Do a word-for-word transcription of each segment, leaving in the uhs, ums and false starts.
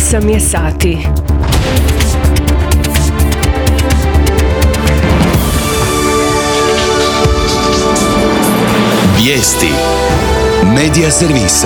osam je sati. Vijesti Medija servisa.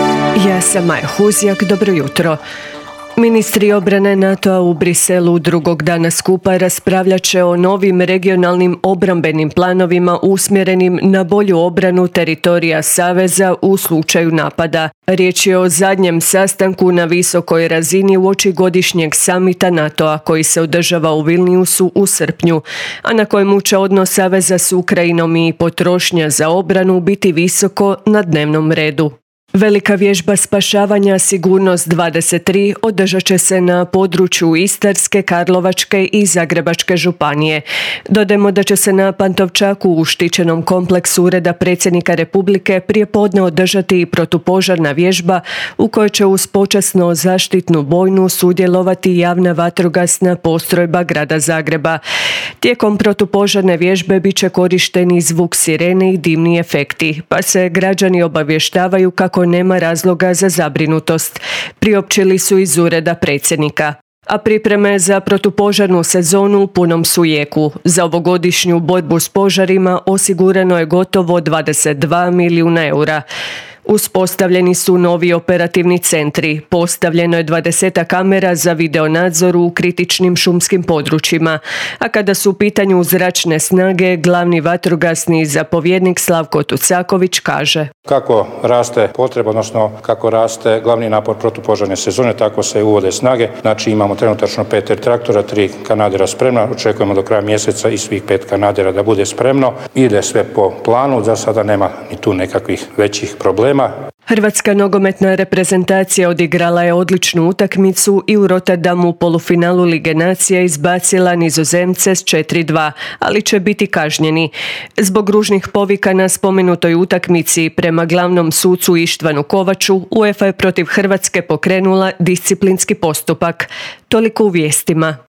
Ja sam Maja Huzjak, dobro jutro. Ministri obrane NATO-a u Briselu drugog dana skupa raspravljat će o novim regionalnim obrambenim planovima usmjerenim na bolju obranu teritorija Saveza u slučaju napada. Riječ je o zadnjem sastanku na visokoj razini uoči godišnjeg samita NATO-a koji se održava u Vilniusu u srpnju, a na kojemu će odnos Saveza s Ukrajinom i potrošnja za obranu biti visoko na dnevnom redu. Velika vježba spašavanja Sigurnost dvadeset tri održat će se na području Istarske, Karlovačke i Zagrebačke županije. Dodajmo da će se na Pantovčaku u štićenom kompleksu Ureda predsjednika Republike prijepodne održati i protupožarna vježba u kojoj će uz počasno zaštitnu bojnu sudjelovati javna vatrogasna postrojba Grada Zagreba. Tijekom protupožarne vježbe bit će korišteni zvuk sirene i dimni efekti, pa se građani obavještavaju kako nema razloga za zabrinutost, priopćili su iz Ureda predsjednika. A pripreme za protupožarnu sezonu u punom su jeku. Za ovogodišnju borbu s požarima osigurano je gotovo dvadeset dva milijuna eura. Uspostavljeni su novi operativni centri, postavljeno je dvadeset kamera za videonadzor u kritičnim šumskim područjima, a kada su u pitanju zračne snage, glavni vatrogasni zapovjednik Slavko Tucaković kaže: Kako raste potreba, odnosno kako raste glavni napor protupožarne sezone, tako se uvode snage. Znači imamo trenutačno pet traktora, tri kanadera spremna, očekujemo do kraja mjeseca i svih pet kanadera da bude spremno. Ide sve po planu, za sada nema ni tu nekakvih većih problema. Hrvatska nogometna reprezentacija odigrala je odličnu utakmicu i u Rotterdamu u polufinalu Lige nacija izbacila Nizozemce s četiri dva, ali će biti kažnjeni. Zbog ružnih povika na spomenutoj utakmici prema glavnom sucu Ištvanu Kovaču, UEFA je protiv Hrvatske pokrenula disciplinski postupak. Toliko u vijestima.